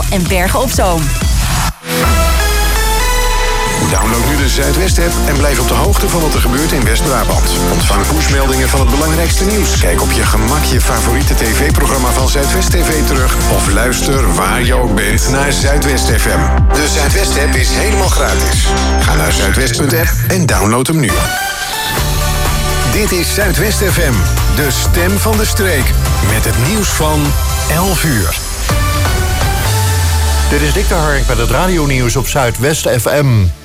en Bergen op Zoom. Download nu de Zuidwest-app en blijf op de hoogte van wat er gebeurt in West-Brabant. Ontvang pushmeldingen van het belangrijkste nieuws. Kijk op je gemak je favoriete tv-programma van Zuidwest TV terug. Of luister waar je ook bent naar Zuidwest FM. De Zuidwest-app is helemaal gratis. Ga naar zuidwest.app en download hem nu. Dit is Zuidwest FM, de stem van de streek. Met het nieuws van 11 uur. Dit is Dick de Hark met het radionieuws op Zuidwest FM.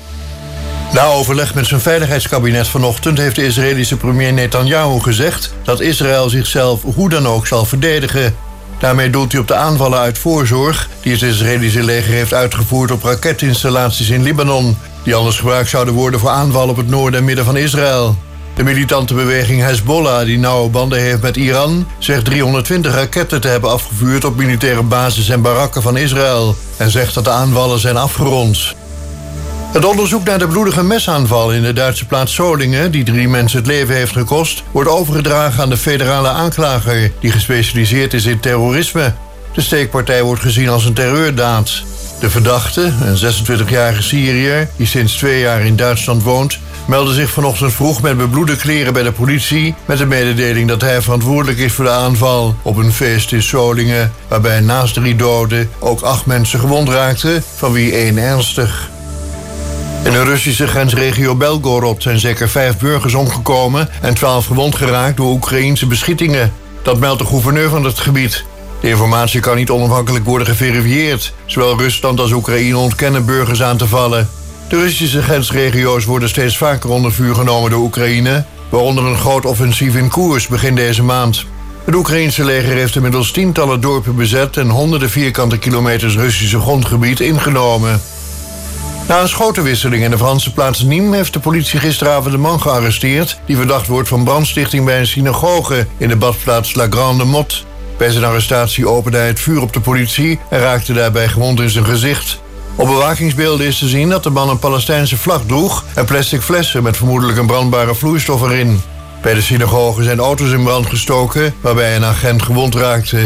Na overleg met zijn veiligheidskabinet vanochtend heeft de Israëlische premier Netanyahu gezegd dat Israël zichzelf hoe dan ook zal verdedigen. Daarmee doelt hij op de aanvallen uit voorzorg die het Israëlische leger heeft uitgevoerd op raketinstallaties in Libanon, die anders gebruikt zouden worden voor aanvallen op het noorden en midden van Israël. De militante beweging Hezbollah, die nauwe banden heeft met Iran, zegt 320 raketten te hebben afgevuurd op militaire bases en barakken van Israël en zegt dat de aanvallen zijn afgerond. Het onderzoek naar de bloedige mesaanval in de Duitse plaats Solingen, die 3 mensen het leven heeft gekost, wordt overgedragen aan de federale aanklager, die gespecialiseerd is in terrorisme. De steekpartij wordt gezien als een terreurdaad. De verdachte, een 26-jarige Syriër, die sinds 2 jaar in Duitsland woont, meldde zich vanochtend vroeg met bebloede kleren bij de politie met de mededeling dat hij verantwoordelijk is voor de aanval op een feest in Solingen, waarbij naast 3 doden ook 8 mensen gewond raakten, van wie 1 ernstig. In de Russische grensregio Belgorod zijn zeker 5 burgers omgekomen en 12 gewond geraakt door Oekraïense beschietingen. Dat meldt de gouverneur van het gebied. De informatie kan niet onafhankelijk worden geverifieerd. Zowel Rusland als Oekraïne ontkennen burgers aan te vallen. De Russische grensregio's worden steeds vaker onder vuur genomen door Oekraïne, waaronder een groot offensief in koers begin deze maand. Het Oekraïense leger heeft inmiddels tientallen dorpen bezet en honderden vierkante kilometers Russische grondgebied ingenomen. Na een schotenwisseling in de Franse plaats Nîmes heeft de politie gisteravond een man gearresteerd die verdacht wordt van brandstichting bij een synagoge in de badplaats La Grande Motte. Bij zijn arrestatie opende hij het vuur op de politie en raakte daarbij gewond in zijn gezicht. Op bewakingsbeelden is te zien dat de man een Palestijnse vlag droeg en plastic flessen met vermoedelijk een brandbare vloeistof erin. Bij de synagoge zijn auto's in brand gestoken, waarbij een agent gewond raakte.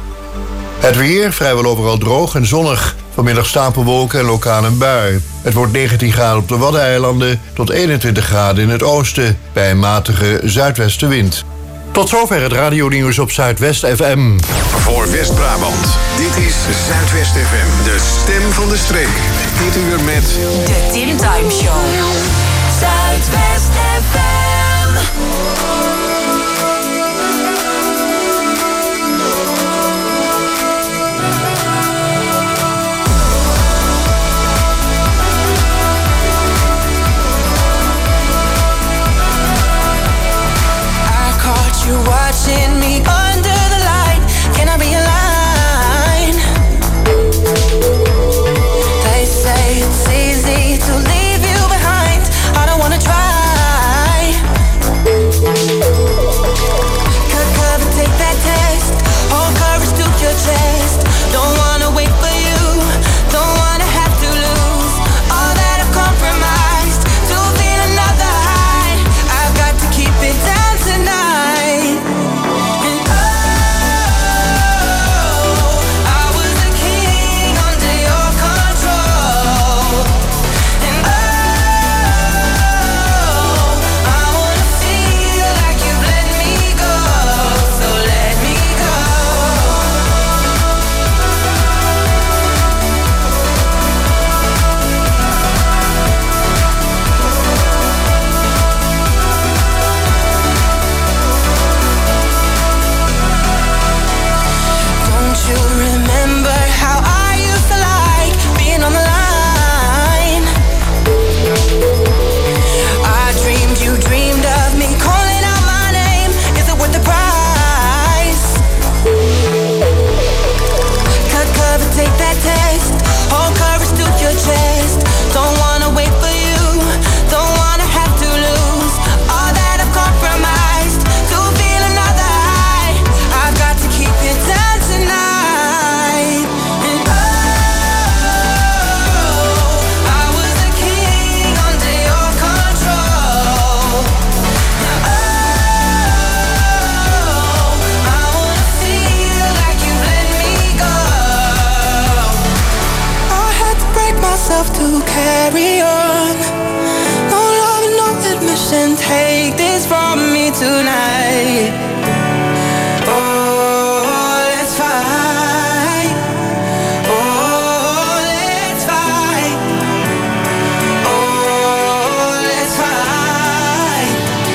Het weer vrijwel overal droog en zonnig. Vanmiddag stapelwolken en lokaal een bui. Het wordt 19 graden op de Waddeneilanden tot 21 graden in het oosten, bij een matige zuidwestenwind. Tot zover het radionieuws op Zuidwest FM. Voor West-Brabant, dit is Zuidwest FM, de stem van de streek. Dit uur met De Tim Time Show. Zuidwest FM. You're watching me under the light. Can I be a line? They say it's easy to leave you behind. I don't wanna try. myself to carry on. No love, no admission. Take this from me tonight. Oh, let's fight. Oh, let's fight. Oh, let's fight.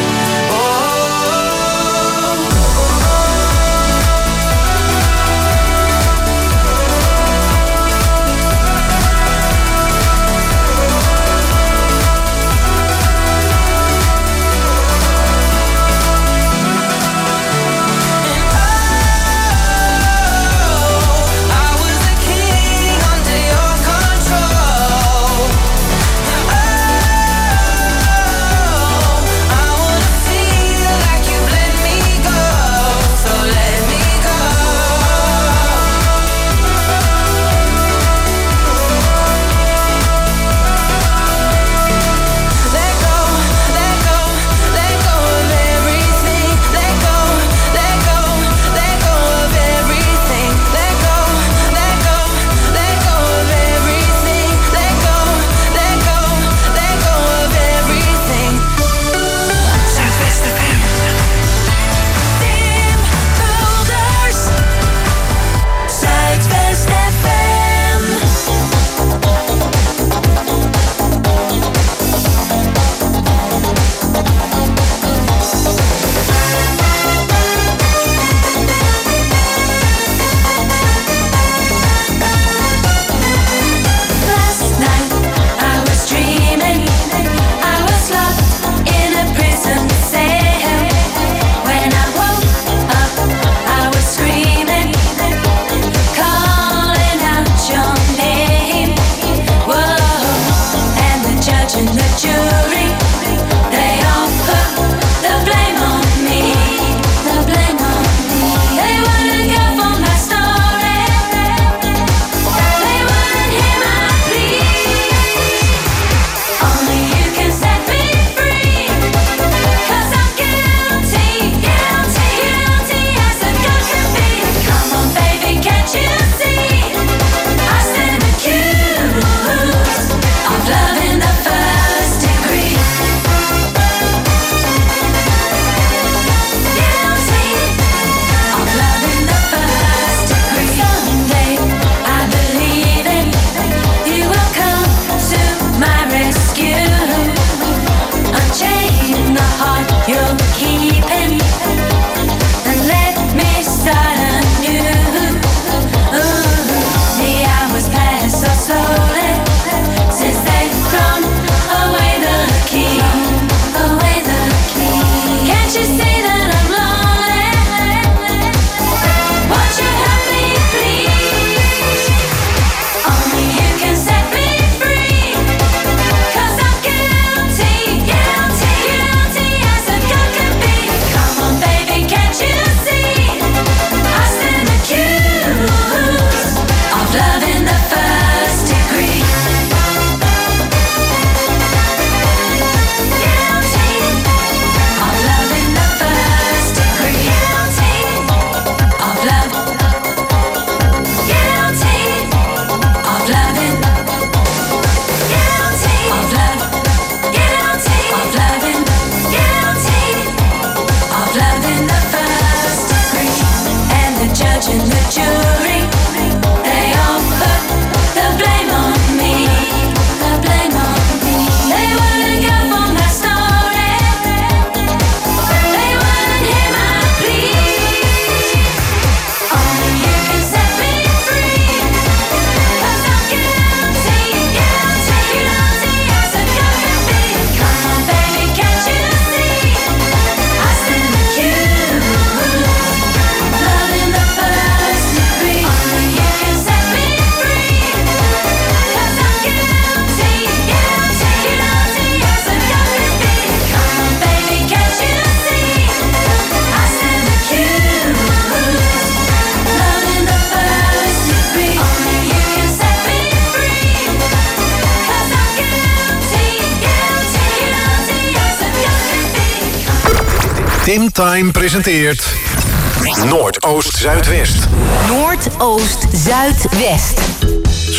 Tim Time presenteert Noordoost-Zuidwest. Noordoost-Zuidwest.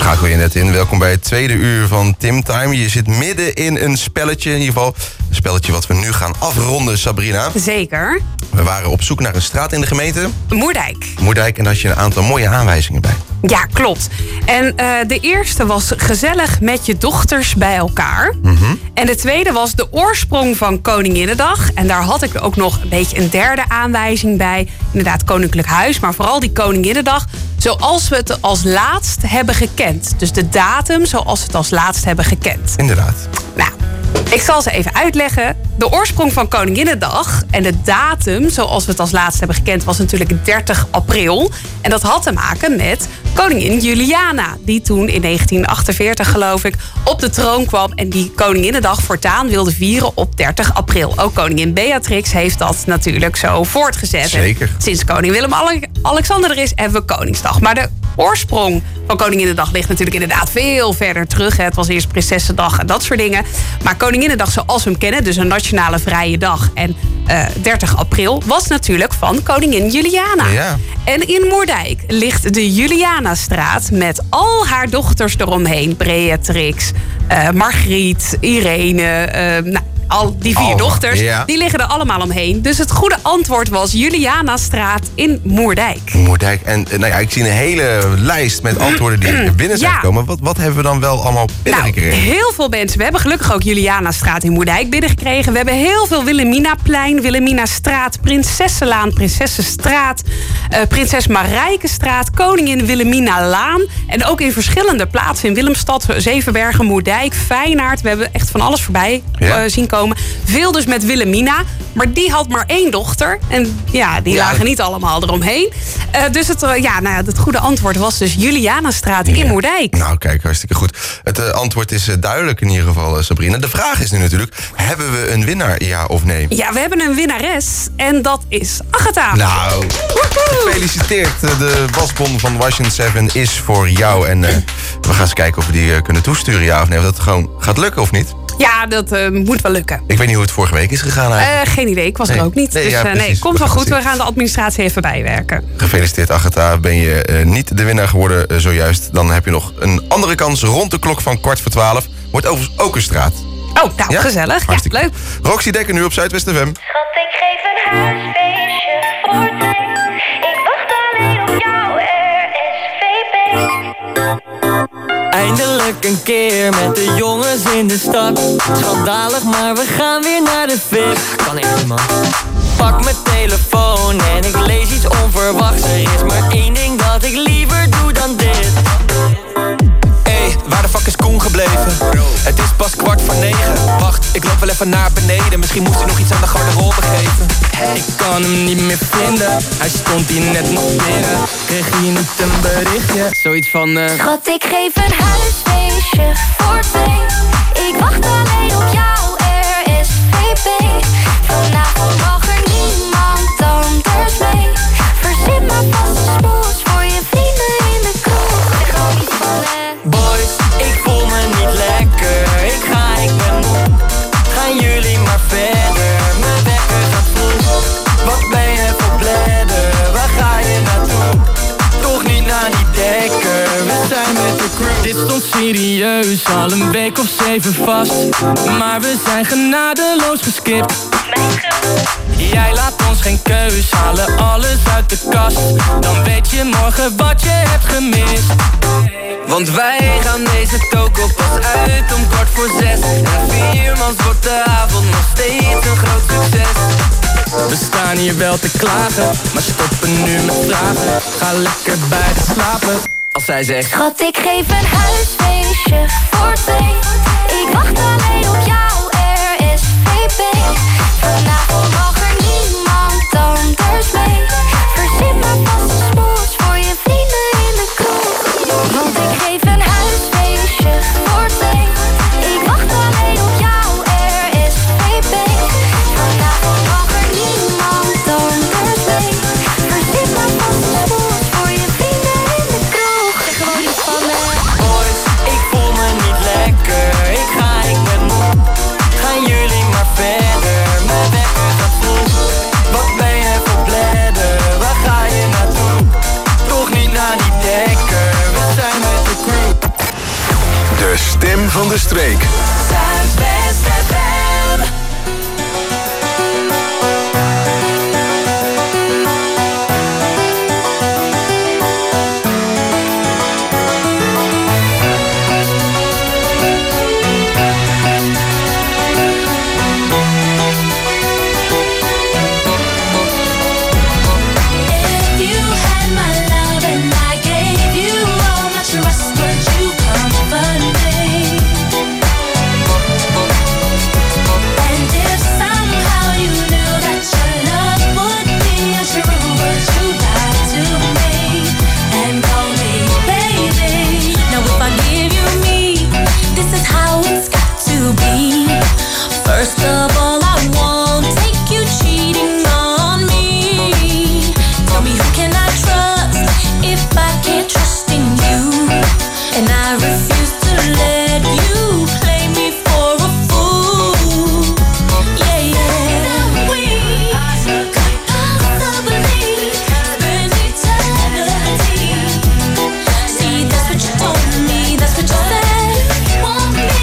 schakel je net in. Welkom bij het tweede uur van Tim Time. Je zit midden in een spelletje, in ieder geval een spelletje wat we nu gaan afronden, Sabrina. Zeker. We waren op zoek naar een straat in de gemeente. Moerdijk. Moerdijk, en daar had je een aantal mooie aanwijzingen bij. Ja, klopt. En de eerste was gezellig met je dochters bij elkaar. En de tweede was de oorsprong van Koninginnedag. En daar had ik ook nog een beetje een derde aanwijzing bij. Inderdaad, Koninklijk Huis, maar vooral die Koninginnedag zoals we het als laatst hebben gekend. Dus de datum zoals we het als laatst hebben gekend. Inderdaad. Nou, ik zal ze even uitleggen. De oorsprong van Koninginnedag en de datum zoals we het als laatst hebben gekend was natuurlijk 30 april. En dat had te maken met koningin Juliana, die toen in 1948, geloof ik, op de troon kwam en die Koninginnedag voortaan wilde vieren op 30 april. Ook koningin Beatrix heeft dat natuurlijk zo voortgezet. Zeker. En sinds koning Willem-Alexander er is, hebben we Koningsdag. Maar de oorsprong van Koninginnedag ligt natuurlijk inderdaad veel verder terug. Het was eerst Prinsessendag en dat soort dingen. Maar Koninginnedag zoals we hem kennen, dus een nationale vrije dag en 30 april, was natuurlijk van koningin Juliana. Ja. En in Moerdijk ligt de Julianastraat met al haar dochters eromheen. Beatrix, Margriet, Irene, al die 4 dochters, die liggen er allemaal omheen. Dus het goede antwoord was Julianastraat in Moerdijk. Moerdijk. En ik zie een hele lijst met antwoorden die er binnen zijn gekomen. Wat hebben we dan wel allemaal binnengekregen? Heel veel mensen. We hebben gelukkig ook Julianastraat in Moerdijk binnengekregen. We hebben heel veel Wilhelminaplein, Wilhelminastraat, Prinsessenlaan, Prinsessenstraat, Prinses Marijkestraat, Koningin Wilhelminalaan. En ook in verschillende plaatsen in Willemstad, Zevenbergen, Moerdijk, Feyenaard. We hebben echt van alles voorbij zien komen. Veel dus met Wilhelmina. Maar die had maar 1 dochter. En die lagen niet allemaal eromheen. Dus het goede antwoord was dus Julianastraat in Moerdijk. Nou, kijk, hartstikke goed. Het antwoord is duidelijk in ieder geval, Sabrina. De vraag is nu natuurlijk, hebben we een winnaar, ja of nee? Ja, we hebben een winnares. En dat is Agatha. Nou, gefeliciteerd. De wasbon van Washington 7 is voor jou. En we gaan eens kijken of we die kunnen toesturen, ja of nee. Of dat gewoon gaat lukken of niet. Ja, dat moet wel lukken. Ik weet niet hoe het vorige week is gegaan eigenlijk. Geen idee, ik was er ook niet. Nee, komt wel goed. We gaan de administratie even bijwerken. Gefeliciteerd, Agatha. Ben je niet de winnaar geworden zojuist, dan heb je nog een andere kans rond de klok van 11:15. Wordt overigens ook een straat. Oh, nou, gezellig. Ja, leuk. Roxy Dekker nu op Zuidwest FM. Schat, ik geef een huisfeestje voor 2. Ik wacht alleen op jou, RSVP. Eindelijk een keer met de jongens in de stad. Schandalig, maar we gaan weer naar de VIP. Kan echt niet, man. Pak mijn telefoon en ik lees iets onverwachts. Er is maar 1 ding dat ik liever doe dan dit. Hey, waar de fuck is Koen gebleven? Het is pas 8:45. Wacht, ik loop wel even naar beneden. Misschien moest hij nog iets aan de garderobe geven. Ik kan hem niet meer vinden. Hij stond hier net nog binnen. Kreeg je niet een berichtje? Zoiets van Schat, ik geef een huisfeestje voor 2. Ik wacht alleen op jou, RSVP. Vanavond mag er niemand anders mee. Verzin maar vast een smoes voor je vrienden in de kroeg. Ik hou niet van boys, ik voel me niet lekker. Ik ben moe. Gaan jullie maar verder. Mijn wekker gaat vroeg. Wat ben je voor bladder? Waar ga je naartoe? Toch niet naar die dekker. We zijn met de crew. Dit stond serieus al een week of 7 vast. Maar we zijn genadeloos geskipt. Jij laat ons geen keus, halen alles uit de kast. Dan weet je morgen wat je hebt gemist. Want wij gaan deze toko pas uit om 6:15. En 4 mans wordt de avond nog steeds een groot succes. We staan hier wel te klagen, maar stoppen nu met vragen. Ga lekker bij de slapen, als zij zegt: Schat, ik geef een huisfeestje voor 2. Ik wacht alleen op jou, RSVP. Vanavond mag er niemand anders mee. Verzin maar vast een smoes voor je vrienden in de kroeg. Want ik geef een huisfeestje voor 2. Ik wacht alleen op jou, RSVP. Vanavond mag er niemand anders mee. Verzin maar vast een smoes voor je vrienden in de kroeg. Zeg gewoon iets van me. Boys, ik voel me niet lekker. Ik ben moe. Gaan jullie maar verder. Mijn wekker gaat vroeg. Wat ben je voor bladder? Waar ga je naartoe? Toch niet naar die dekker. We zijn met de crew. De stem van de streek. Zuidwest FM. First of all, I won't take you cheating on me. Tell me, who can I trust if I can't trust in you? And I refuse to let you play me for a fool. Yeah, yeah. We could possibly spend eternity. See, that's what you told me, that's what you said. Want me?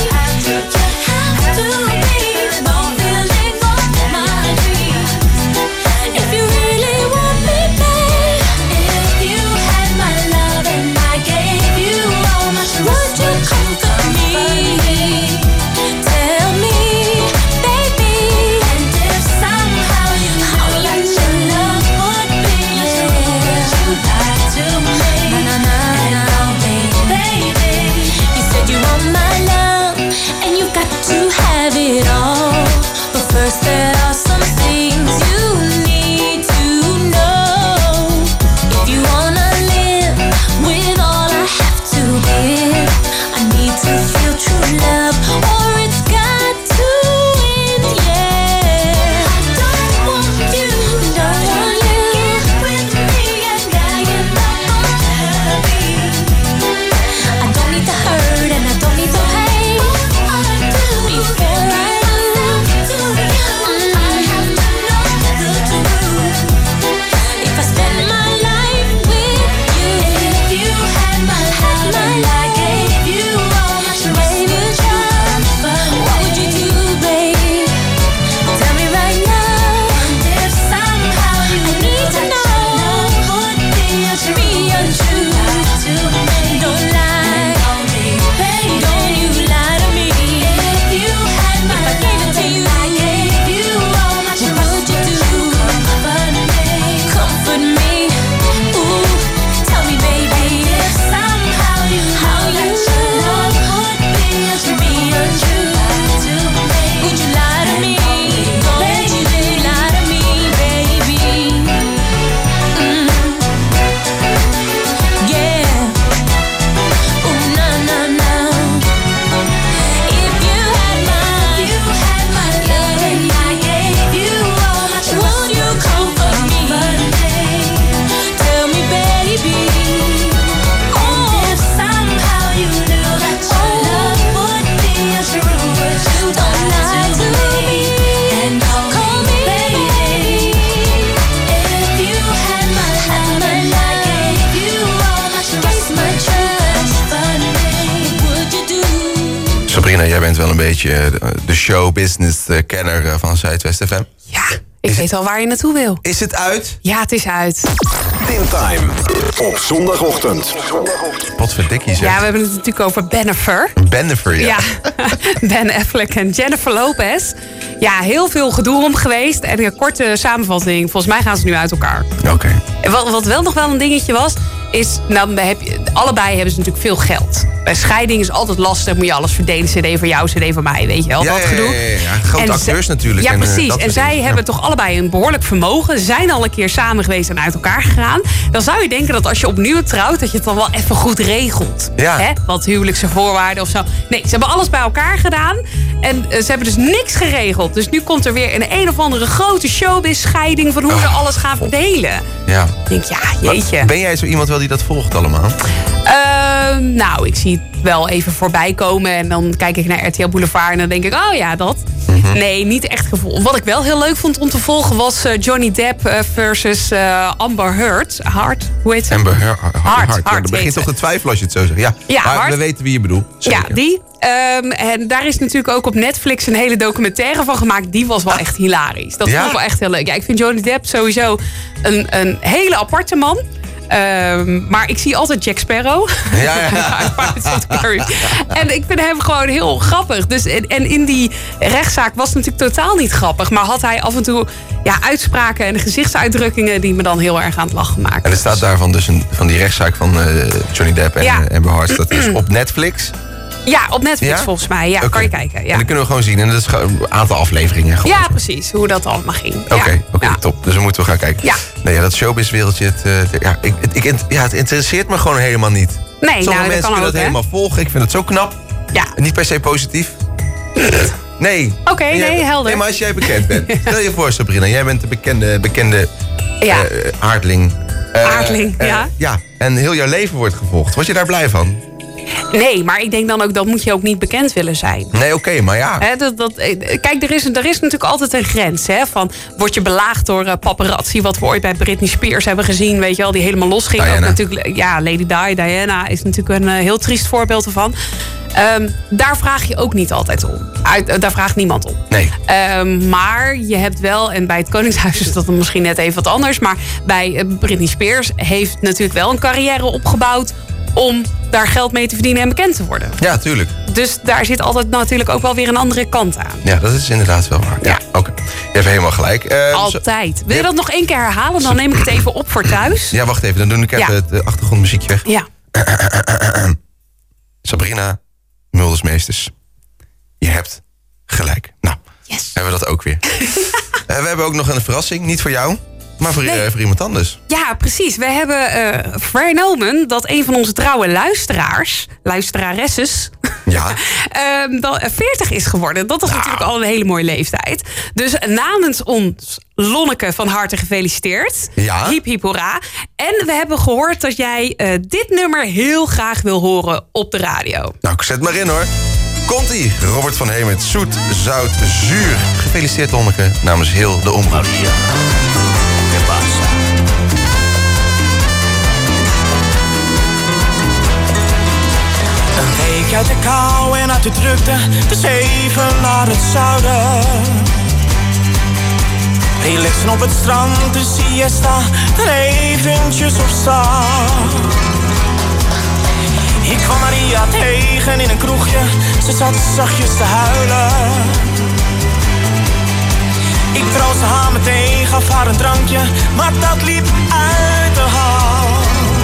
Sabrina, jij bent wel een beetje de showbusiness-kenner van Zuidwest FM. Ja, ik weet al waar je naartoe wil. Is het uit? Ja, het is uit. Timtime op zondagochtend. Potverdikkie zeg. Ja, we hebben het natuurlijk over Bennifer. Bennifer, ja. Ben Affleck en Jennifer Lopez. Ja, heel veel gedoe om geweest. En een korte samenvatting. Volgens mij gaan ze nu uit elkaar. Oké. Wat wel nog wel een dingetje was, is, nou, allebei hebben ze natuurlijk veel geld. Bij scheiding is altijd lastig, moet je alles verdelen. CD voor jou, CD voor mij, weet je wel. Dat gedoe. Ja. Grote acteurs natuurlijk. Ja, precies. En zij hebben toch allebei een behoorlijk vermogen. Ze zijn al een keer samen geweest en uit elkaar gegaan. Dan zou je denken dat als je opnieuw trouwt, dat je het dan wel even goed regelt. Ja. Hè? Wat huwelijkse voorwaarden of zo. Nee, ze hebben alles bij elkaar gedaan. En ze hebben dus niks geregeld. Dus nu komt er weer een of andere grote showbiz-scheiding van hoe ze alles gaan verdelen. Ja. Ik denk, ja, jeetje. Ben jij zo iemand wel die dat volgt allemaal? Nou, ik zie het wel even voorbij komen. En dan kijk ik naar RTL Boulevard en dan denk ik, oh ja, dat. Nee, niet echt gevolgd. Wat ik wel heel leuk vond om te volgen was Johnny Depp versus Amber Heard. Hoe heet ze? Amber Heard. Hart Ja, dan begin je toch te twijfelen als je het zo zegt. Ja, maar Hart. we weten wie je bedoelt. Zeker. Ja, die. En daar is natuurlijk ook op Netflix een hele documentaire van gemaakt. Die was wel echt hilarisch. Dat vond ik wel echt heel leuk. Ja, ik vind Johnny Depp sowieso een hele aparte man. Maar ik zie altijd Jack Sparrow. Ja. Uit Pirates of the Caribbean. En ik vind hem gewoon heel grappig. Dus, en in die rechtszaak was het natuurlijk totaal niet grappig. Maar had hij af en toe uitspraken en gezichtsuitdrukkingen die me dan heel erg aan het lachen maken. En er staat daarvan dus van die rechtszaak van Johnny Depp en Amber Heard. Dat is op Netflix. Ja, op Netflix volgens mij. Ja, Okay. kan je kijken. Ja. En dat kunnen we gewoon zien. En dat is een aantal afleveringen. Gewoon. Ja, precies. Hoe dat allemaal ging. Oké, top. Dus we moeten gaan kijken. Ja. Nee, dat showbiz-wereldje, het interesseert me gewoon helemaal niet. Nee, Sommige nou, mensen dat kan kunnen ook, dat helemaal volgen. Ik vind het zo knap. Ja. Niet per se positief. Nee. Oké, nee, helder. Nee, maar als jij bekend bent. Stel je voor, Sabrina. Jij bent de bekende aardling. Aardling, ja. Ja, en heel jouw leven wordt gevolgd. Word je daar blij van? Nee, maar ik denk dan ook, dat moet je ook niet bekend willen zijn. Nee, oké, maar ja. Kijk, er is natuurlijk altijd een grens. Hè, van, word je belaagd door paparazzi, wat we ooit bij Britney Spears hebben gezien, weet je wel, die helemaal losging. Ook natuurlijk, Lady Di, Diana is natuurlijk een heel triest voorbeeld ervan. Daar vraag je ook niet altijd om. Daar vraagt niemand om. Nee. Maar je hebt wel, en bij het Koningshuis is dat dan misschien net even wat anders, maar bij Britney Spears heeft natuurlijk wel een carrière opgebouwd om daar geld mee te verdienen en bekend te worden. Ja, tuurlijk. Dus daar zit altijd natuurlijk ook wel weer een andere kant aan. Ja, dat is inderdaad wel waar. Ja, oké. Je hebt helemaal gelijk. Altijd. Wil je dat nog één keer herhalen? Dan neem ik het even op voor thuis. Ja, wacht even. Dan doe ik even het achtergrondmuziekje weg. Ja. Sabrina Muldersmeesters. Je hebt gelijk. Nou, hebben we dat ook weer. We hebben ook nog een verrassing. Niet voor jou, maar voor iemand anders. Ja, precies. We hebben vernomen dat een van onze trouwe luisteraresses, 40 is geworden. Dat is natuurlijk al een hele mooie leeftijd. Dus namens ons, Lonneke, van harte gefeliciteerd. Ja. Hiep hiep hoera. En we hebben gehoord dat jij dit nummer heel graag wil horen op de radio. Nou, zet maar in hoor. Komt-ie. Robert van Hemert. Zoet, zout, zuur. Gefeliciteerd Lonneke namens heel de omroep. Een week uit de kou en uit de drukte, dus even naar het zuiden. Relaxen op het strand, de siesta, er eventjes op staan. Ik kwam Maria tegen in een kroegje, ze zat zachtjes te huilen. Ik troostte haar meteen, gaf haar een drankje, maar dat liep uit de hand.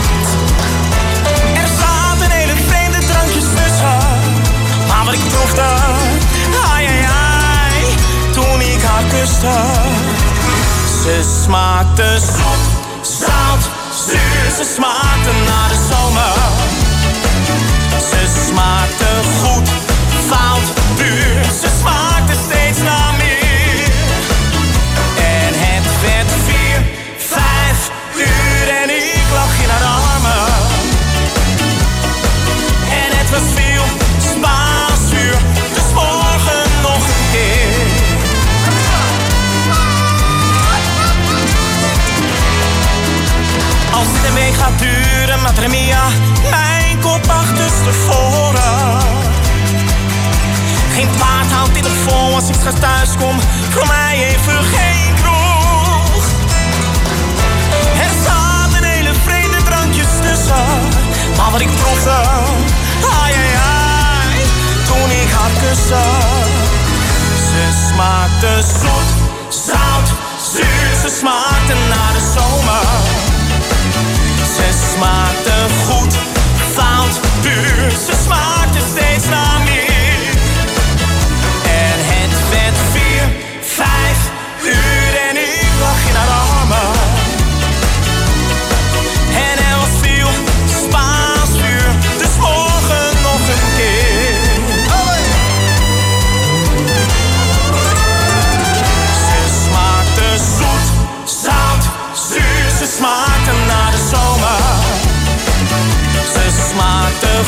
Er zaten hele vreemde drankjes tussen, maar wat ik proefde, ai ai ai, toen ik haar kuste. Ze smaakte zoet, zout, zuur, ze smaakte naar de zomer. Ze smaakte goed, fout, puur, ze smaakte steeds naar meer. En het werd 4, 5 uur en ik lag in haar armen. En het was veel Spaansuur, dus morgen nog een keer. Als dit een week gaat duren, Madre Mia, mijn kop achterstevoren. Geen paard houdt dit nog vol als ik straks thuis kom, voor mij even geen kroeg. Er zaten hele vreemde drankjes tussen, maar wat ik proefde, ai ai ai, toen ik haar kuste. Ze smaakte zoet, zout, zuur, ze smaakte naar de zomer. Ze smaakte goed, fout, puur, ze smaakte steeds naar meer. En het werd 4, 5 uur en ik lag in haar armen. En er was veel Spaans vuur, dus morgen nog een keer. Ze smaakte zoet, zout, zuur, ze smaakte naar de zomer. Ze smaakte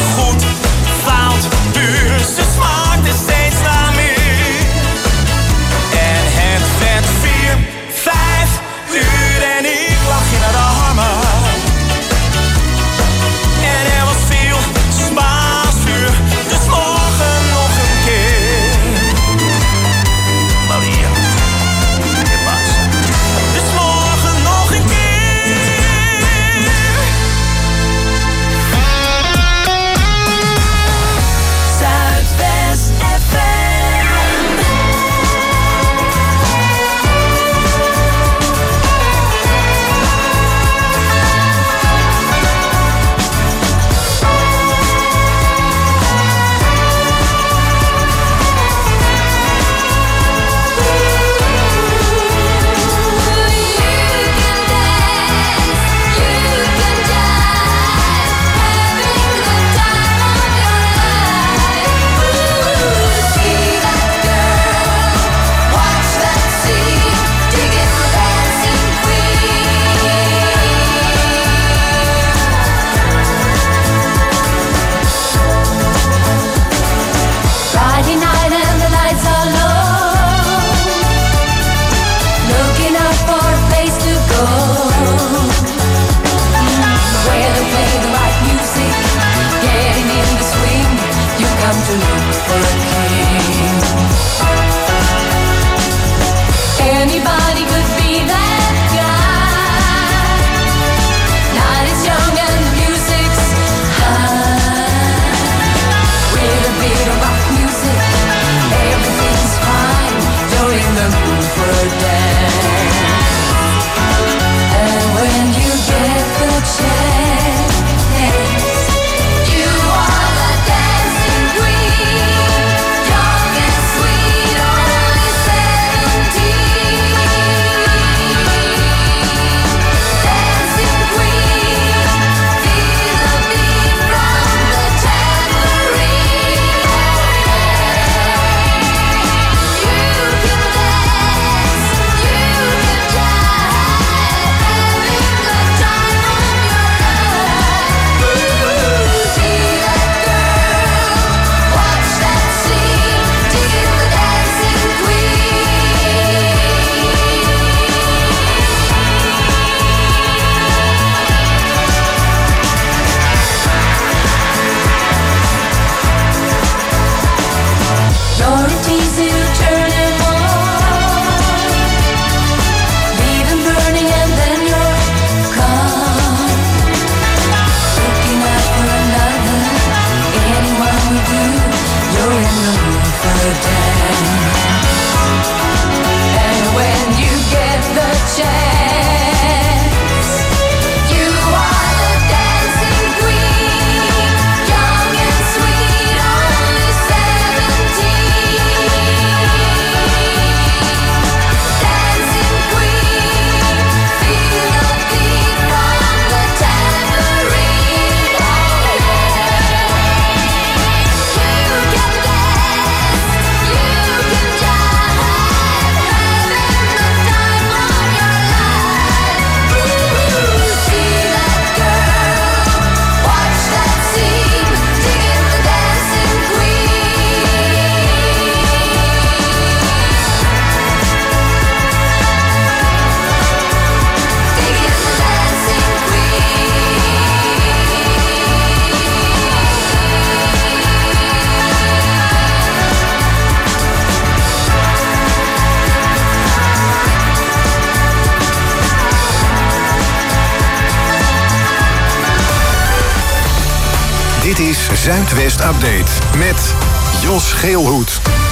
Zuidwest Update met Jos Geelhoed.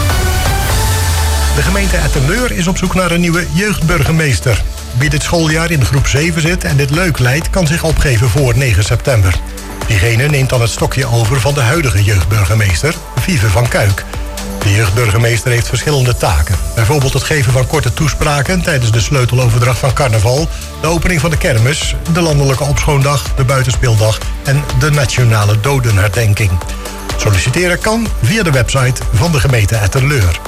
De gemeente Etten-Leur is op zoek naar een nieuwe jeugdburgemeester. Wie dit schooljaar in de groep 7 zit en dit leuk leidt, kan zich opgeven voor 9 september. Diegene neemt dan het stokje over van de huidige jeugdburgemeester, Vive van Kuik. De jeugdburgemeester heeft verschillende taken. Bijvoorbeeld het geven van korte toespraken tijdens de sleuteloverdracht van carnaval, de opening van de kermis, de landelijke opschoondag, de buitenspeeldag en de nationale dodenherdenking. Solliciteren kan via de website van de gemeente Etten-Leur.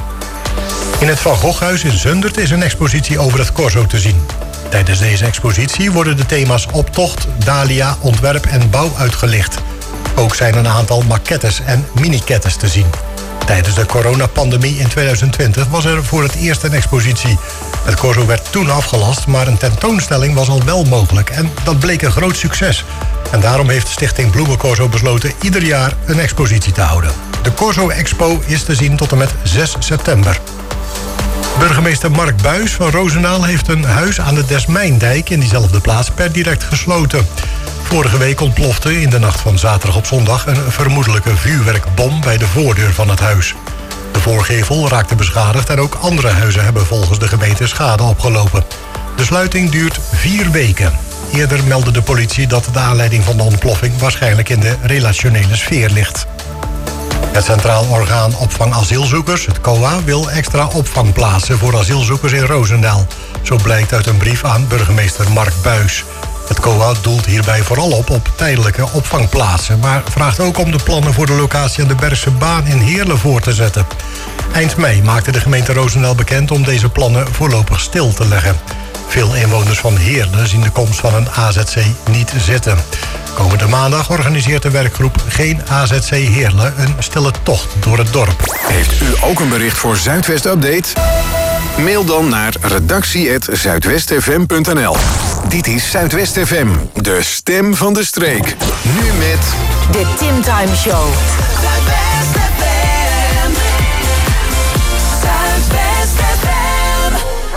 In het Van Goghhuis in Zundert is een expositie over het Corso te zien. Tijdens deze expositie worden de thema's optocht, dahlia, ontwerp en bouw uitgelicht. Ook zijn een aantal maquettes en mini-kettes te zien. Tijdens de coronapandemie in 2020 was er voor het eerst een expositie. Het Corso werd toen afgelast, maar een tentoonstelling was al wel mogelijk. En dat bleek een groot succes. En daarom heeft Stichting Bloemencorso besloten ieder jaar een expositie te houden. De Corso Expo is te zien tot en met 6 september. Burgemeester Mark Buijs van Roosendaal heeft een huis aan de Desmijndijk in diezelfde plaats per direct gesloten. Vorige week ontplofte in de nacht van zaterdag op zondag een vermoedelijke vuurwerkbom bij de voordeur van het huis. De voorgevel raakte beschadigd en ook andere huizen hebben volgens de gemeente schade opgelopen. De sluiting duurt 4 weken. Eerder meldde de politie dat de aanleiding van de ontploffing waarschijnlijk in de relationele sfeer ligt. Het Centraal Orgaan Opvang Asielzoekers, het COA, wil extra opvang plaatsen voor asielzoekers in Roosendaal. Zo blijkt uit een brief aan burgemeester Mark Buijs. Het COA doelt hierbij vooral op tijdelijke opvangplaatsen, maar vraagt ook om de plannen voor de locatie aan de Bergse Baan in Heerlen voor te zetten. Eind mei maakte de gemeente Roosendaal bekend om deze plannen voorlopig stil te leggen. Veel inwoners van Heerlen zien de komst van een AZC niet zitten. Komende maandag organiseert de werkgroep Geen AZC Heerlen een stille tocht door het dorp. Heeft u ook een bericht voor Zuidwest Update? Mail dan naar redactie@zuidwestfm.nl. Dit is Zuidwest FM, de stem van de streek. Nu met... De Tim Time Show. Zuidwest FM. Zuidwest FM.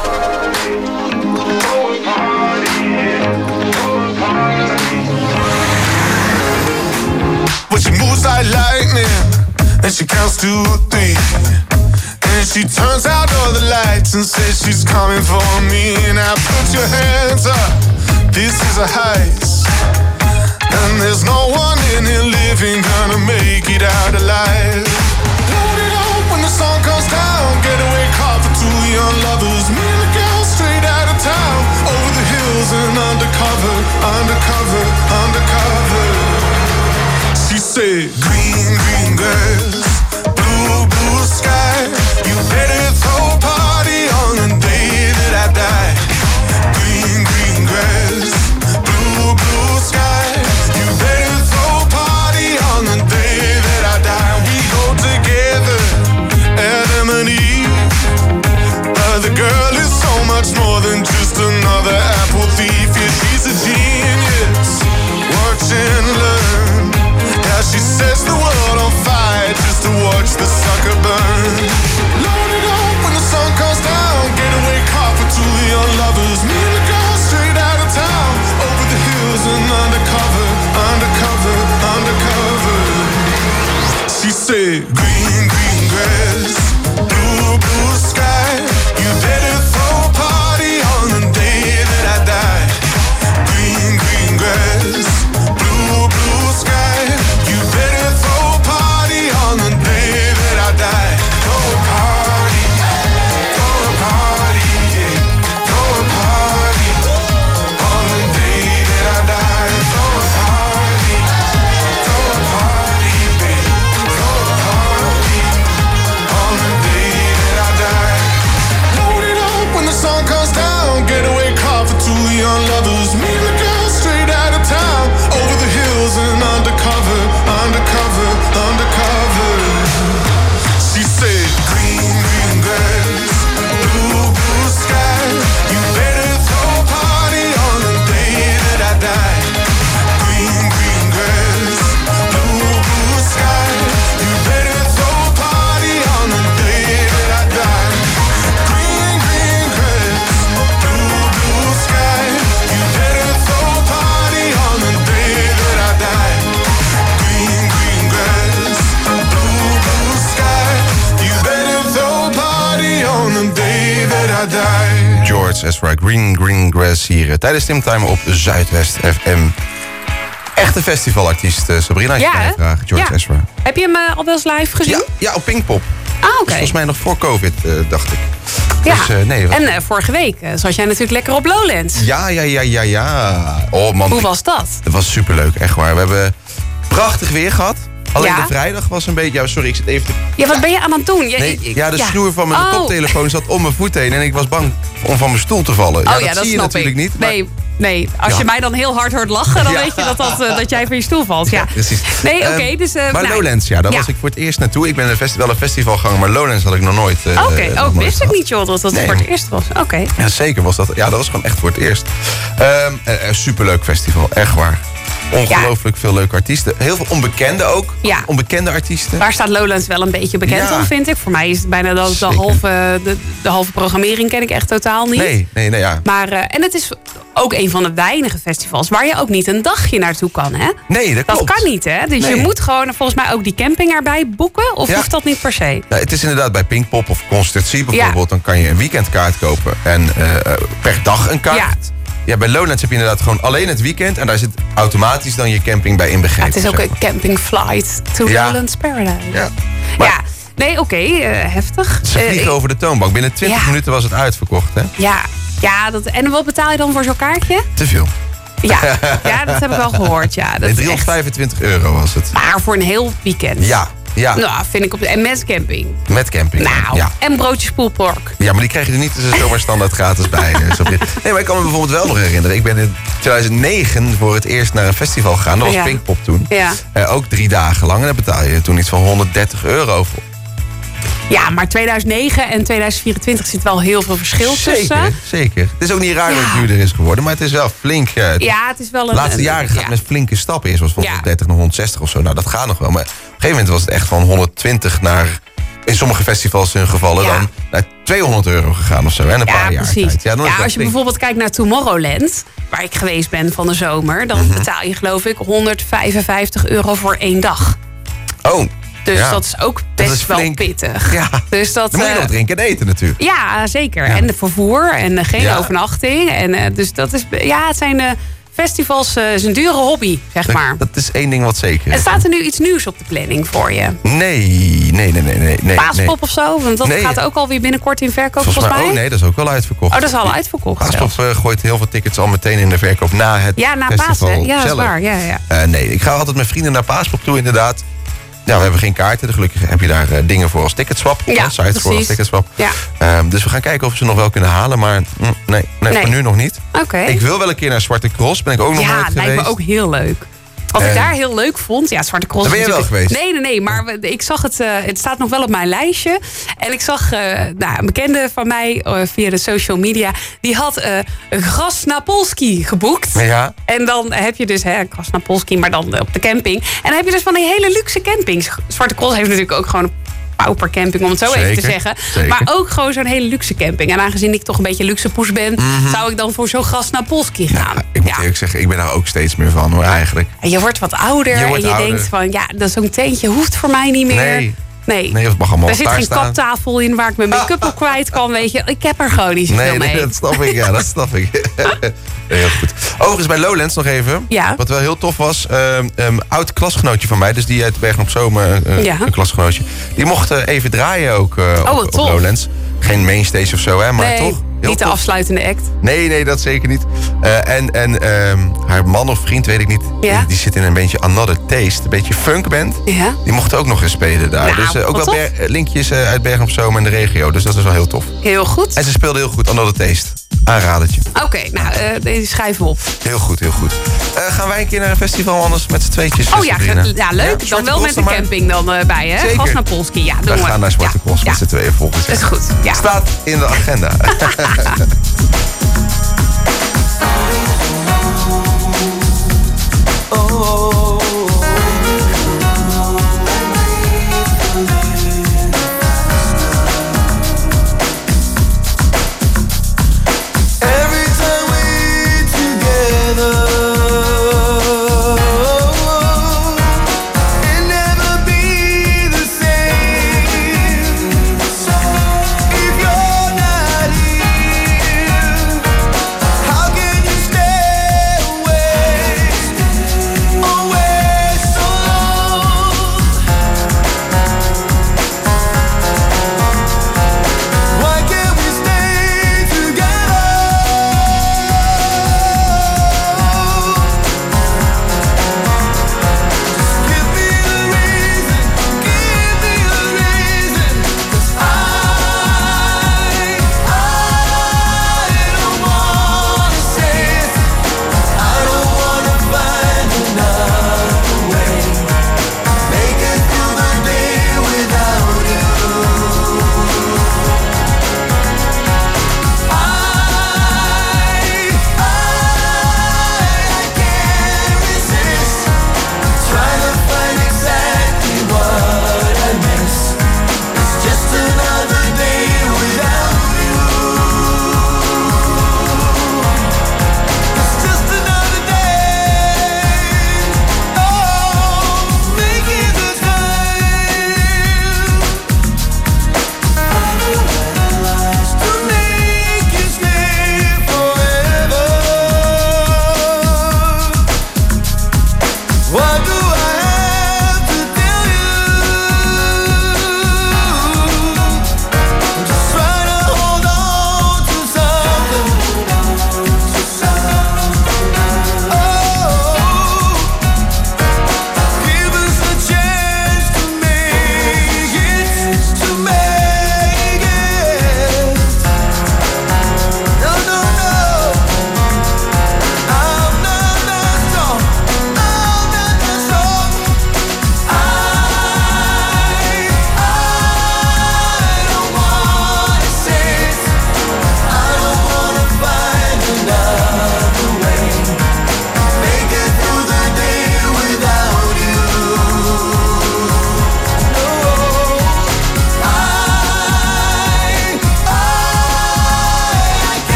But she moves like lightning, and she counts to 3. And she turns out all the lights and says she's coming for me. Now put your hands up, this is a heist. And there's no one in here living gonna make it out alive. Load it up when the sun comes down, getaway car for 2 young lovers. Me and the girl straight out of town, over the hills and undercover, undercover, undercover. She said, green, green grass, blue, blue sky. You better throw a party on the day that I die. Green, green grass, blue, blue sky. You better throw a party on the day that I die. We go together, Adam and Eve. But the girl is so much more than just another apple thief. Yeah, she's a genius. Watch and learn. How she sets the world on fire just to watch the sucker burn. Load it up when the sun comes down. Getaway car for 2 young lovers. Me and the girl straight out of town, over the hills and undercover, undercover, undercover. She said, green, green grass, blue, blue sky. You better throw a party on the day that I die. Green, green grass, blue, blue sky. You better throw a party on the day that I die. Throw a party, throw a party, yeah. Throw a party on the day that I die. Throw a party, babe. Throw a party. George Ezra, Green Grass hier tijdens Timtime op Zuidwest FM. Echte festivalartiest, Sabrina, als je mij vraagt. George Ezra. Heb je hem al wel eens live gezien? Ja, op Pinkpop. Ah, oké. Dus volgens mij nog voor COVID, dacht ik. Ja, dus, en vorige week zat jij natuurlijk lekker op Lowlands. Ja. Oh man. Hoe was dat? Het was superleuk, echt waar. We hebben prachtig weer gehad. Alleen de vrijdag was een beetje... Ja, sorry, ik zit even te... Ja, wat ben je aan het doen? De snoer van mijn koptelefoon zat om mijn voet heen... en ik was bang om van mijn stoel te vallen. Dat zie je natuurlijk niet. Maar... Nee, als je mij dan heel hard hoort lachen... dan weet je dat jij van je stoel valt. Ja, precies. Nee, oké. Dus, maar Lowlands, daar was ik voor het eerst naartoe. Ik ben wel een festivalganger, maar Lowlands had ik nog nooit Oké, wist ik niet, joh, dat het voor het eerst was. Oké. Ja, zeker was dat. Ja, dat was gewoon echt voor het eerst. Een superleuk festival, echt waar. Ongelooflijk veel leuke artiesten. Heel veel onbekende ook. Ja. Onbekende artiesten. Daar staat Lowlands wel een beetje bekend om, vind ik. Voor mij is het bijna de halve programmering ken ik echt totaal niet. Nee, ja. Maar, en het is ook een van de weinige festivals waar je ook niet een dagje naartoe kan, hè? Nee, dat klopt. Dat kan niet, hè? Dus je moet gewoon volgens mij ook die camping erbij boeken. Of hoeft dat niet per se? Nou, het is inderdaad bij Pinkpop of Concert C bijvoorbeeld. Dan kan je een weekendkaart kopen. En per dag een kaart. Ja, bij Lowlands heb je inderdaad gewoon alleen het weekend... en daar zit automatisch dan je camping bij inbegrepen. Het is ook een camping flight to Lowlands Paradise. Ja. Maar, nee, oké, heftig. Ze vliegen over de toonbank. Binnen 20 minuten was het uitverkocht, hè? Ja, en wat betaal je dan voor zo'n kaartje? Te veel. Ja, dat heb ik wel gehoord. Ja, dat €325 was het. Maar voor een heel weekend. Ja. Nou, vind ik en met camping. Met camping, en broodjes pulled-pork. Ja, maar die krijg je er niet zomaar standaard gratis bij. Nee, maar ik kan me bijvoorbeeld wel nog herinneren. Ik ben in 2009 voor het eerst naar een festival gegaan. Dat was Pinkpop toen. Ja. Ook 3 dagen lang. En daar betaal je toen iets van €130 voor. Ja, maar 2009 en 2024 zit wel heel veel verschil tussen. Zeker. Het is ook niet raar dat het duurder is geworden, maar het is wel flink. Het is wel de laatste jaren gaat het met flinke stappen. Eerst was het van 130 naar 160 of zo. Nou, dat gaat nog wel. Maar op een gegeven moment was het echt van 120 naar... in sommige festivals in gevallen dan naar €200 gegaan of zo. En een paar jaar precies. tijd. Als je bijvoorbeeld kijkt naar Tomorrowland... waar ik geweest ben van de zomer... dan betaal je geloof ik €155 voor 1 dag. Oh. Dus dat is ook best wel pittig. Ja. Dus dat, dan moet je nog drinken en eten natuurlijk. Ja, zeker. Ja. En de vervoer en geen overnachting. En, dus dat is... Ja, het zijn... festivals is een dure hobby, zeg maar. Dat is één ding wat zeker is. En staat er nu iets nieuws op de planning voor je? Nee. Paaspop of zo? Want dat gaat ook alweer binnenkort in verkoop, volgens mij. Oh nee, dat is ook wel uitverkocht. Oh, dat is al uitverkocht. Paaspop gooit heel veel tickets al meteen in de verkoop na het festival. Paas, ja, dat is waar. Ja. Nee, ik ga altijd met vrienden naar Paaspop toe, inderdaad. Nou, we hebben geen kaarten. Gelukkig heb je daar dingen voor als Ticketswap. Ja, sites voor als Ticketswap. Ja. Dus we gaan kijken of we ze nog wel kunnen halen. Maar nee, voor nu nog niet. Okay. Ik wil wel een keer naar Zwarte Cross. Ben ik ook nog nooit geweest. Ja, lijkt me ook heel leuk. Wat ik daar heel leuk vond... Ja, Zwarte Cross... Daar ben je wel geweest? Nee. Maar ik zag het... het staat nog wel op mijn lijstje. En ik zag een bekende van mij via de social media... die had Krasnapolski geboekt. Ja. En dan heb je dus Krasnapolski, maar dan op de camping. En dan heb je dus van die hele luxe campings. Zwarte Cross heeft natuurlijk ook gewoon... pauper camping, om het zo even te zeggen. Zeker. Maar ook gewoon zo'n hele luxe camping. En aangezien ik toch een beetje luxe poes ben... zou ik dan voor zo'n Krasnapolski gaan. Ja, ik moet eerlijk zeggen, ik ben daar ook steeds meer van, hoor, eigenlijk. En je wordt wat ouder en je denkt van... ja, dat zo'n tentje hoeft voor mij niet meer. Nee, het mag allemaal. Er zit geen kaptafel in waar ik mijn make-up op kwijt kan, weet je. Ik heb er gewoon niet zoveel mee. Nee, dat snap ik, dat snap ik. Heel goed. Overigens bij Lowlands nog even. Ja. Wat wel heel tof was. Oud klasgenootje van mij, dus die uit Bergen op Zoom, een klasgenootje. Die mocht even draaien ook op Lowlands. Geen mainstage of zo, hè, maar toch. Niet de afsluitende act. Nee, dat zeker niet. En haar man of vriend, weet ik niet. Ja? Die zit in een beetje Another Taste. Een beetje funkband. Ja? Die mochten ook nog eens spelen daar. Nou, dus ook wel linkjes uit Bergen op Zoom en de regio. Dus dat is wel heel tof. Heel goed. En ze speelde heel goed Another Taste. Aanradertje. Oké, die schrijven we op. Heel goed. Gaan wij een keer naar een festival anders met z'n tweetjes? Oh ja, leuk. Ja, dan wel met de camping dan bij, hè? Krasnapolski, ja. We gaan naar Zwarte Cross met z'n tweeën volgend jaar. Dat is goed, ja. Staat in de agenda.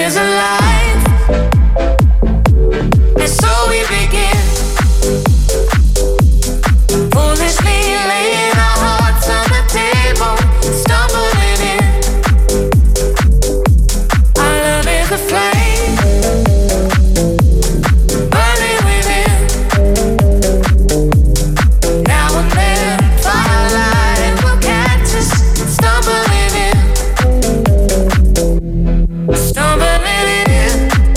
is alive. And so we begin. Foolishly laying our hearts on the table, stumbling in. Our love is a flame, burning within. Now and then, firelight will catch us, stumbling in. Stumbling in.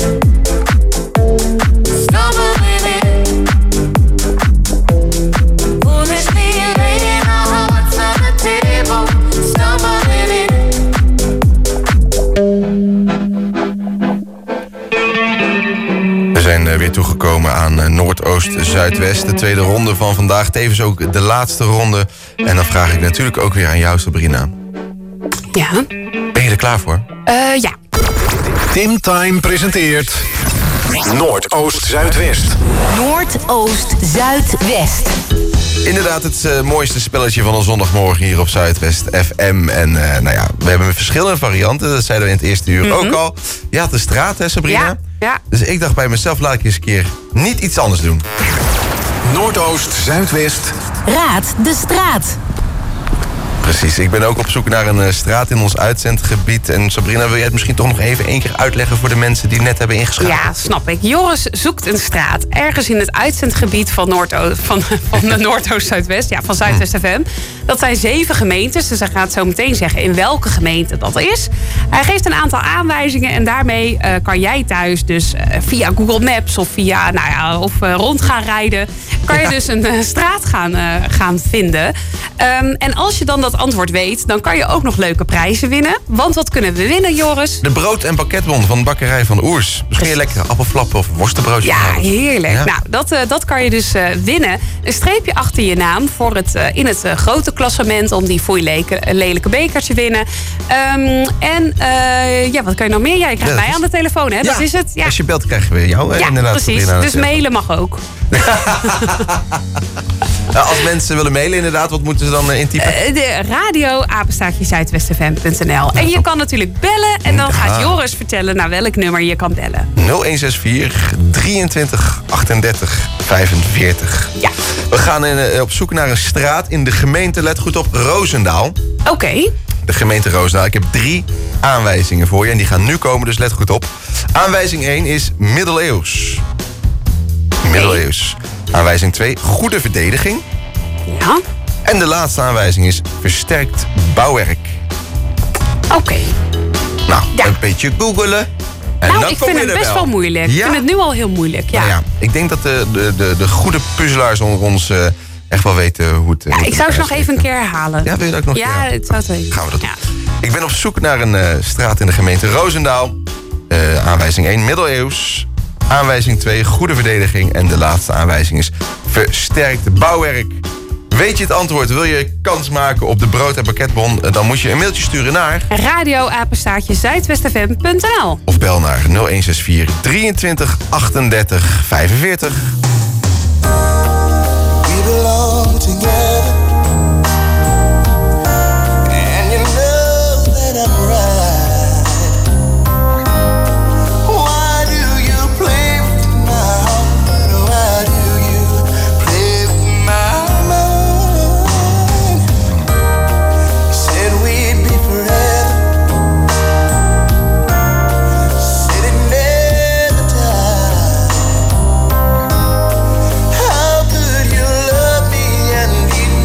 Stumbling in. Foolishly laying our hearts on the table, stumbling in. We zijn weer toegekomen aan Noordoost-Zuidwest. De tweede ronde van vandaag. Tevens ook de laatste ronde. En dan vraag ik natuurlijk ook weer aan jou, Sabrina. Ja. Ben je er klaar voor? Ja. Tim Time presenteert Noordoost-Zuidwest. Noordoost-Zuidwest. Inderdaad, het mooiste spelletje van een zondagmorgen hier op Zuidwest FM. En nou ja, we hebben verschillende varianten. Dat zeiden we in het eerste uur ook al. Je had de straat, hè Sabrina? Ja. Dus ik dacht bij mezelf, laat ik eens een keer niet iets anders doen. Noordoost-Zuidwest. Raad de straat. Precies, ik ben ook op zoek naar een straat in ons uitzendgebied. En Sabrina, wil jij het misschien toch nog even één keer uitleggen voor de mensen die net hebben ingeschakeld? Ja, snap ik. Joris zoekt een straat ergens in het uitzendgebied van de Noordoost-Zuidwest. Ja, van Zuidwest FM. Dat zijn 7 gemeentes, dus hij gaat zo meteen zeggen in welke gemeente dat is. Hij geeft een aantal aanwijzingen en daarmee kan jij thuis dus via Google Maps of via rond gaan rijden, kan je dus een straat gaan vinden. En als je dan dat antwoord weet, dan kan je ook nog leuke prijzen winnen. Want wat kunnen we winnen, Joris? De brood- en pakketbon van de bakkerij van Oers. Misschien een lekkere appelflappen of worstenbroodje. Ja, heerlijk. Ja. Nou, dat kan je dus winnen. Een streepje achter je naam voor in het grote klassement om die lelijke beker te winnen. Wat kan je nog meer? Jij krijgt mij aan de telefoon, hè? Ja, dat is het. Ja. Als je belt, krijgen we jou. Ja, inderdaad, precies. Dus mailen mag ook. Als mensen willen mailen, inderdaad, wat moeten ze dan intypen? De radio, @zuidwestfm.nl. En je kan natuurlijk bellen en dan gaat Joris vertellen naar welk nummer je kan bellen. 0164 23 38 45. Ja. We gaan op zoek naar een straat in de gemeente, let goed op, Roosendaal. Oké. De gemeente Roosendaal. Ik heb 3 aanwijzingen voor je en die gaan nu komen, dus let goed op. Aanwijzing 1 is middeleeuws. Middeleeuws. Aanwijzing 2, goede verdediging. Ja. En de laatste aanwijzing is versterkt bouwwerk. Oké. Nou, een beetje googelen. En dan ik vind het best wel moeilijk. Ja? Ik vind het nu al heel moeilijk. Ja. Nou ja, ik denk dat de goede puzzelaars onder ons echt wel weten hoe het... ik zou ze nog even een keer herhalen. Ja, wil je dat ook nog een keer? Ja, het zou het weten. Gaan we dat doen. Ik ben op zoek naar een straat in de gemeente Roosendaal. Aanwijzing 1, middeleeuws. Aanwijzing 2, goede verdediging. En de laatste aanwijzing is versterkt bouwwerk. Weet je het antwoord? Wil je kans maken op de brood- en pakketbon? Dan moet je een mailtje sturen naar radio@zuidwestfm.nl of bel naar 0164 23 38 45. We belong together. And you know that I'm right. Why do you play with my heart? Why do you play with my mind? You said we'd be forever. Said it never died. How could you love me and be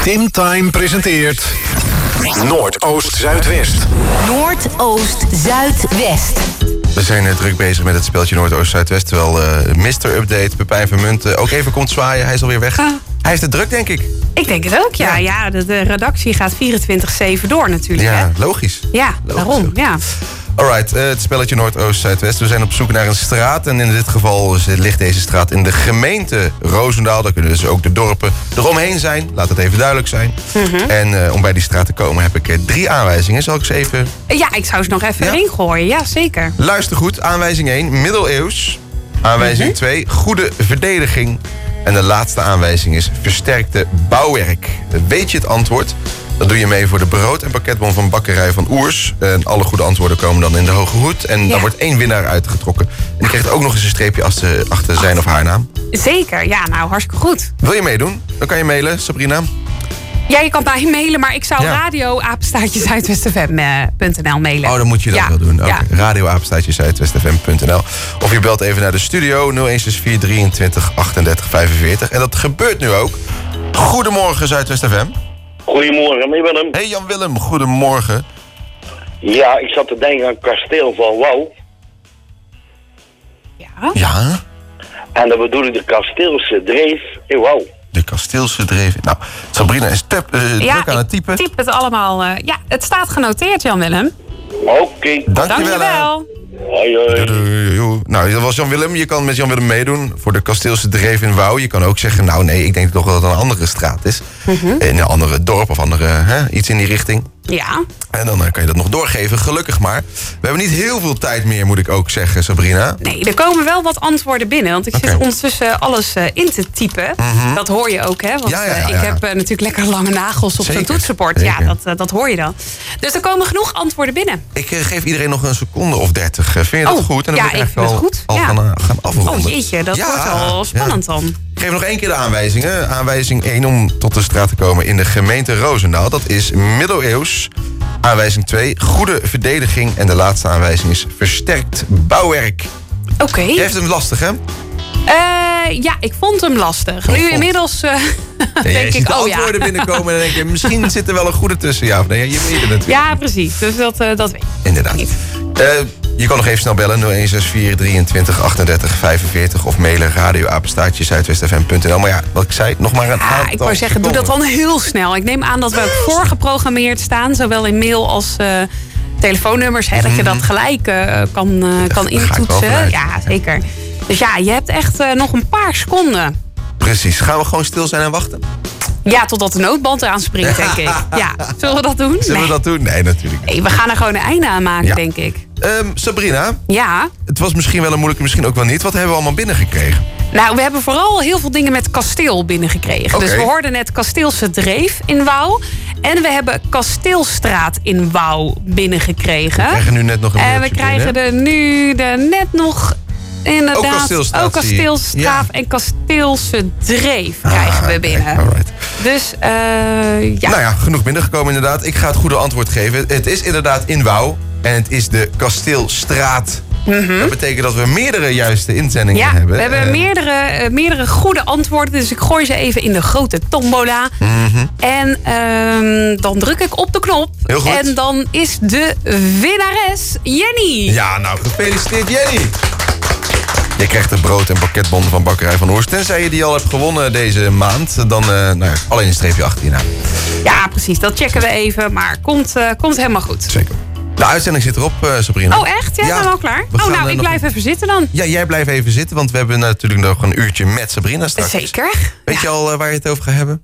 Tim Time presenteert Noordoost-Zuidwest. Noordoost-Zuidwest. We zijn druk bezig met het speltje Noordoost-Zuidwest. Terwijl Mr. Update, Pepijn van Munten, ook even komt zwaaien. Hij is alweer weg. Hij heeft het druk, denk ik. Ik denk het ook, ja. De redactie gaat 24/7 door natuurlijk. Ja, hè? Logisch. Ja, daarom, ja. Alright, het spelletje Noordoost-Zuidwest. We zijn op zoek naar een straat. En in dit geval ligt deze straat in de gemeente Roosendaal. Daar kunnen dus ook de dorpen eromheen zijn. Laat het even duidelijk zijn. En om bij die straat te komen heb ik 3 aanwijzingen. Zal ik ze even... Ja, ik zou ze nog even erin gooien. Ja, zeker. Luister goed. Aanwijzing 1, middeleeuws. Aanwijzing 2, goede verdediging. En de laatste aanwijzing is versterkte bouwwerk. Weet je het antwoord? Dan doe je mee voor de brood- en pakketbon van Bakkerij van Oers. En alle goede antwoorden komen dan in de hoge hoed. En dan wordt 1 winnaar uitgetrokken. En die krijgt ook nog eens een streepje achter zijn of haar naam. Zeker, ja, nou, hartstikke goed. Wil je meedoen? Dan kan je mailen, Sabrina. Ja, je kan mij mailen, maar ik zou radio@zuidwestfm.nl mailen. Oh, dan moet je dat wel doen. Okay. Radio@zuidwestfm.nl. Of je belt even naar de studio 0164 23 38 45. En dat gebeurt nu ook. Goedemorgen, Zuidwest FM. Goedemorgen, meneer Willem. Hey Jan-Willem, goedemorgen. Ja, ik zat te denken aan het kasteel van Wouw. Ja? En dan bedoel ik de kasteelse dreef in Wouw. De kasteelse dreef. Nou, Sabrina is druk aan het typen. Ik typ het allemaal. Ja, het staat genoteerd, Jan-Willem. Oké. Dankjewel. Hoi, hoi. Nou, dat was Jan-Willem. Je kan met Jan-Willem meedoen voor de kasteelse dreef in Wouw. Je kan ook zeggen, nou nee, ik denk toch wel dat het een andere straat is. In een andere dorp of iets in die richting. Ja. En dan kan je dat nog doorgeven, gelukkig maar. We hebben niet heel veel tijd meer, moet ik ook zeggen, Sabrina. Nee, er komen wel wat antwoorden binnen. Want ik zit ondertussen alles in te typen. Dat hoor je ook, hè? Want ik heb natuurlijk lekker lange nagels op zo'n toetsenbord. Ja, dat hoor je dan. Dus er komen genoeg antwoorden binnen. Ik geef iedereen nog een seconde of 30. Vind je dat goed? En dan ik vind het goed. Gaan afronden. Oh jeetje, dat wordt al spannend dan. Ik geef nog 1 keer de aanwijzingen. Aanwijzing 1 om tot de straat te komen in de gemeente Roosendaal. Dat is middeleeuws. Aanwijzing 2, goede verdediging. En de laatste aanwijzing is versterkt bouwwerk. Oké. Jij heeft hem lastig, hè? Ja, ik vond hem lastig. Nu inmiddels denk ik, de antwoorden binnenkomen en dan denk je, misschien zit er wel een goede tussen. Ja, of nee, je weet het natuurlijk. Ja, precies. Dus dat weet ik. Inderdaad. Je kan nog even snel bellen, 0164 23 38 45 of mailen radio@zuidwestfm.nl. Maar ja, wat ik zei, nog maar een aantal. Ik wou zeggen, doe dat dan heel snel. Ik neem aan dat we ook voorgeprogrammeerd staan, zowel in mail als telefoonnummers, dat je dat gelijk kan intoetsen. Ja, zeker. Dus ja, je hebt echt nog een paar seconden. Precies. Gaan we gewoon stil zijn en wachten? Ja, totdat de noodband eraan springt, denk ik. Ja, zullen we dat doen? Zullen we dat doen? Nee, natuurlijk niet. Nee, we gaan er gewoon een einde aan maken, denk ik. Sabrina? Ja? Het was misschien wel een moeilijke, misschien ook wel niet. Wat hebben we allemaal binnengekregen? Nou, we hebben vooral heel veel dingen met kasteel binnengekregen. Dus we hoorden net Kasteelse Dreef in Wouw. En we hebben Kasteelstraat in Wouw binnengekregen. We krijgen nu net nog een en we krijgen er nu net nog... Inderdaad, ook Kasteelstraat en Kasteelse Dreef krijgen we binnen. Alright. Dus, ja. Nou ja, genoeg binnengekomen inderdaad. Ik ga het goede antwoord geven. Het is inderdaad in Wouw. En het is de Kasteelstraat. Dat betekent dat we meerdere juiste inzendingen hebben. We hebben meerdere goede antwoorden. Dus ik gooi ze even in de grote tombola. En dan druk ik op de knop. Heel goed. En dan is de winnares Jenny. Ja, nou gefeliciteerd Jenny. Je krijgt de brood- en pakketbon van Bakkerij van Oers. Tenzij je die al hebt gewonnen deze maand. Dan alleen een streepje achter je naam. Ja, precies. Dat checken we even. Maar komt helemaal goed. Zeker. De uitzending zit erop, Sabrina. Oh, echt? Ja, zijn we al klaar? Nou, ik blijf even zitten dan. Ja, jij blijft even zitten, want we hebben natuurlijk nog een uurtje met Sabrina straks. Zeker. Weet je al waar je het over gaat hebben?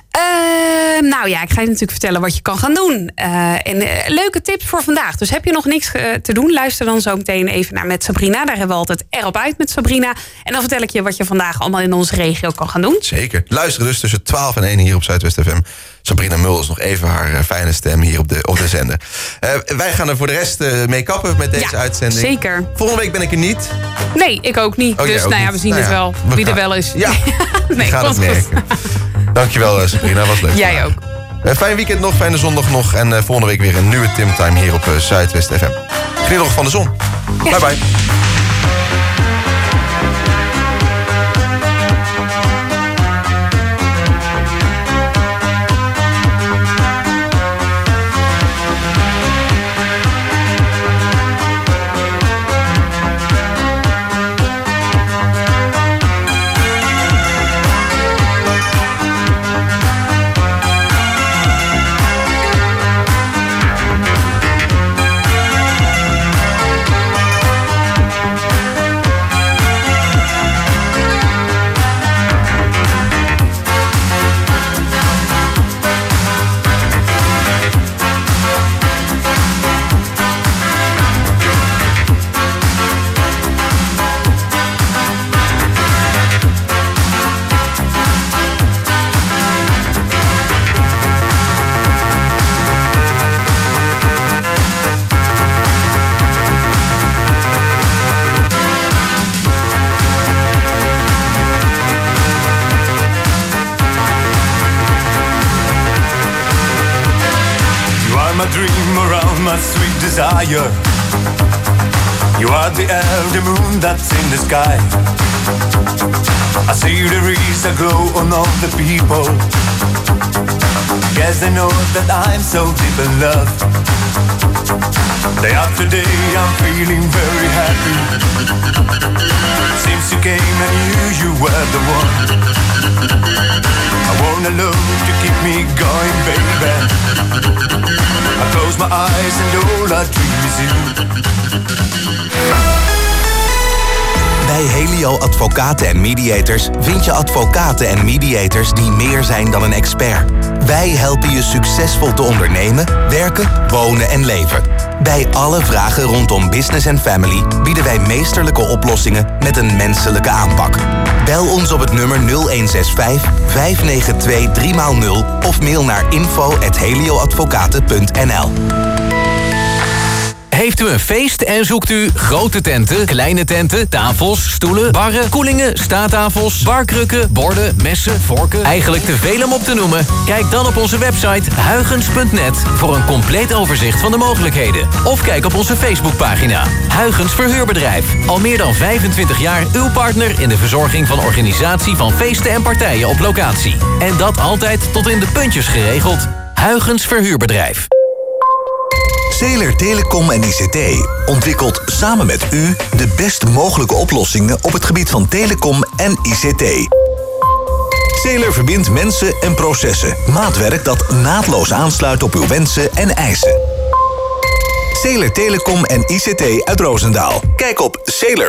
Nou ja, ik ga je natuurlijk vertellen wat je kan gaan doen. En leuke tips voor vandaag. Dus heb je nog niks te doen, luister dan zo meteen even naar Met Sabrina. Daar hebben we altijd erop uit met Sabrina. En dan vertel ik je wat je vandaag allemaal in onze regio kan gaan doen. Zeker. Luister dus tussen 12 en 1 hier op Zuidwest FM. Sabrina Mulders nog even haar fijne stem hier op de zender. Wij gaan er voor de rest mee kappen met deze uitzending. Zeker. Volgende week ben ik er niet. Nee, ik ook niet. Oh, dus ook niet. We zien het wel. Wie er wel is. Ja, nee, gaat het merken. Dankjewel Sabrina, was leuk. Jij ook. Fijn weekend nog, fijne zondag nog. En volgende week weer een nieuwe Tim Time hier op Zuidwest FM. Geniet nog van de zon. Bye bye. my sweet desire. You are the air, the moon that's in the sky. I see there is a glow on all the people. Guess they know that I'm so deep in love. Day after day I'm feeling very happy. Since you came I knew you were the one. I want a love to keep me going, baby. I close my eyes and all I dream is you. Bij Helio Advocaten en Mediators vind je advocaten en mediators die meer zijn dan een expert. Wij helpen je succesvol te ondernemen, werken, wonen en leven. Bij alle vragen rondom business en family bieden wij meesterlijke oplossingen met een menselijke aanpak. Bel ons op het nummer 0165 592 3x0 of mail naar info@helioadvocaten.nl. Heeft u een feest en zoekt u grote tenten, kleine tenten, tafels, stoelen, barren, koelingen, staattafels, barkrukken, borden, messen, vorken? Eigenlijk te veel om op te noemen? Kijk dan op onze website huygens.net voor een compleet overzicht van de mogelijkheden. Of kijk op onze Facebookpagina. Huygens Verhuurbedrijf. Al meer dan 25 jaar uw partner in de verzorging van organisatie van feesten en partijen op locatie. En dat altijd tot in de puntjes geregeld. Huygens Verhuurbedrijf. Zeeler Telecom en ICT ontwikkelt samen met u de best mogelijke oplossingen op het gebied van telecom en ICT. Zeeler verbindt mensen en processen. Maatwerk dat naadloos aansluit op uw wensen en eisen. Zeeler Telecom en ICT uit Roosendaal. Kijk op zeeler.nl.